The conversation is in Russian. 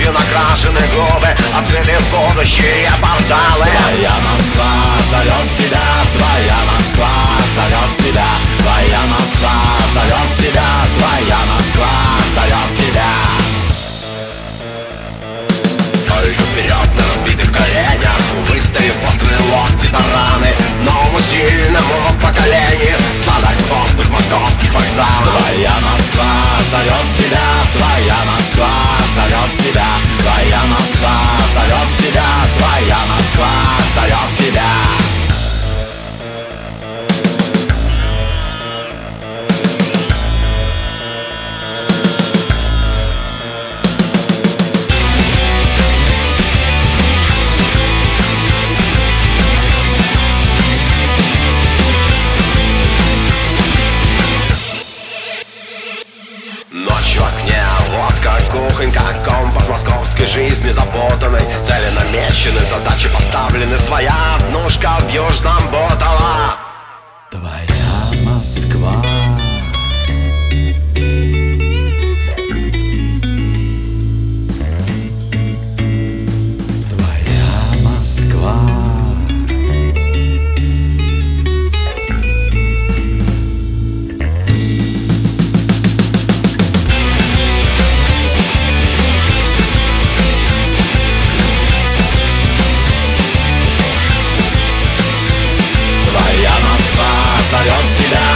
кровью накрашены губы, открыты в будущие порталы. Твоя Москва зовет тебя, твоя Москва зовет тебя, твоя Москва зовет тебя, твоя Москва зовет тебя. Только вперед на разбитых коленях, выставив острые локти тараны, новому сильному поколению сладок воздух московских вокзалов. Твоя Москва зовет тебя, твоя Москва зовет тебя, твоя Москва зовет тебя, твоя Москва зовет тебя. Ночь в окне, водка, кухонька, компас московской жизни запутанной. Цели намечены, задачи поставлены, своя однушка в Южном Бутово. Твоя Москва. Твоя Москва. Твоя Москва зовет тебя,